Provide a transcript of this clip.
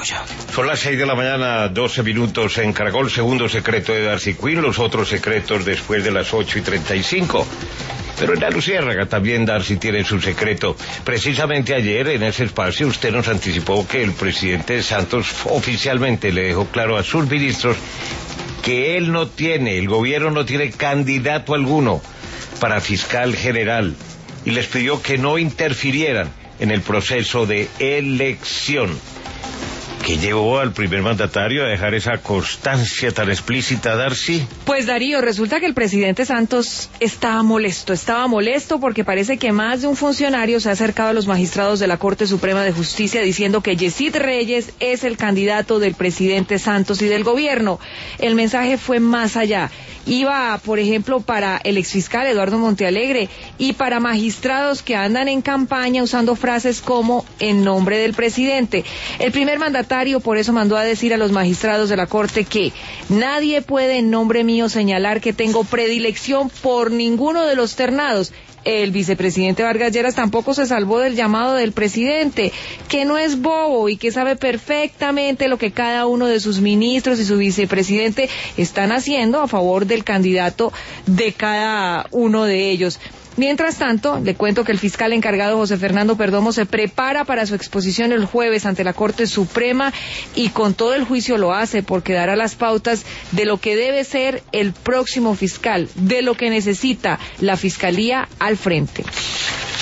desarrolla. Son las 6 de la mañana, 12 minutos en Caracol. Segundo secreto de Darcy Quinn, los otros secretos después de las 8:35. Pero en la Luciérnaga también Darcy tiene su secreto. Precisamente ayer en ese espacio usted nos anticipó que el presidente Santos oficialmente le dejó claro a sus ministros que el gobierno no tiene candidato alguno para fiscal general y les pidió que no interfirieran en el proceso de elección. ¿Qué llevó al primer mandatario a dejar esa constancia tan explícita, Darcy? Pues Darío, resulta que el presidente Santos estaba molesto porque parece que más de un funcionario se ha acercado a los magistrados de la Corte Suprema de Justicia diciendo que Yesid Reyes es el candidato del presidente Santos y del gobierno. El mensaje fue más allá. Iba, por ejemplo, para el exfiscal Eduardo Montealegre y para magistrados que andan en campaña usando frases como en nombre del presidente. El primer mandatario por eso mandó a decir a los magistrados de la Corte que nadie puede en nombre mío señalar que tengo predilección por ninguno de los ternados. El vicepresidente Vargas Lleras tampoco se salvó del llamado del presidente, que no es bobo y que sabe perfectamente lo que cada uno de sus ministros y su vicepresidente están haciendo a favor del candidato de cada uno de ellos. Mientras tanto, le cuento que el fiscal encargado José Fernando Perdomo se prepara para su exposición el jueves ante la Corte Suprema y con todo el juicio lo hace porque dará las pautas de lo que debe ser el próximo fiscal, de lo que necesita la Fiscalía al frente.